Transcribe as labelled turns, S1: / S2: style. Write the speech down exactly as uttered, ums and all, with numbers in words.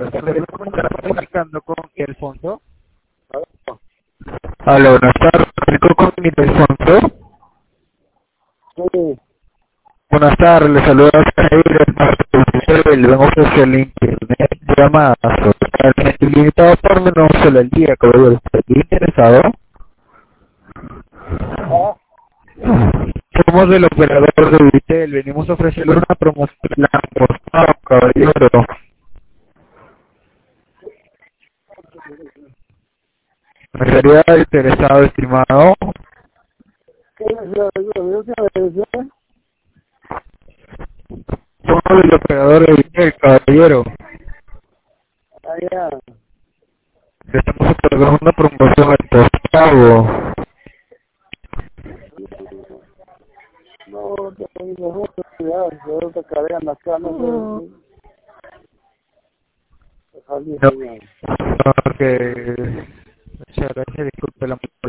S1: Estamos comunicando con Alfonso.
S2: Hola, buenas tardes. ¿Comunico con Alfonso?
S3: Sí.
S2: Buenas tardes, le saluda a le vengo a ofrecer el internet llamadas totalmente ilimitado por menos solo el día, caballero. ¿Está interesado?
S3: Ah,
S2: Somos del operador de Vitel, venimos a ofrecerle una promoción por favor, caballero. ¿Me estaría interesado, estimado?
S3: ¿qué es lo que me dice?
S2: Somos del operador de Vitel, caballero.
S3: Allá.
S2: Le estamos otorgando una promoción al postpago.
S3: No, tengo mucho cuidado, yo te cargan acá, no sé. Ojalá,
S2: No,
S3: señor.
S2: porque... Muchas gracias, disculpe la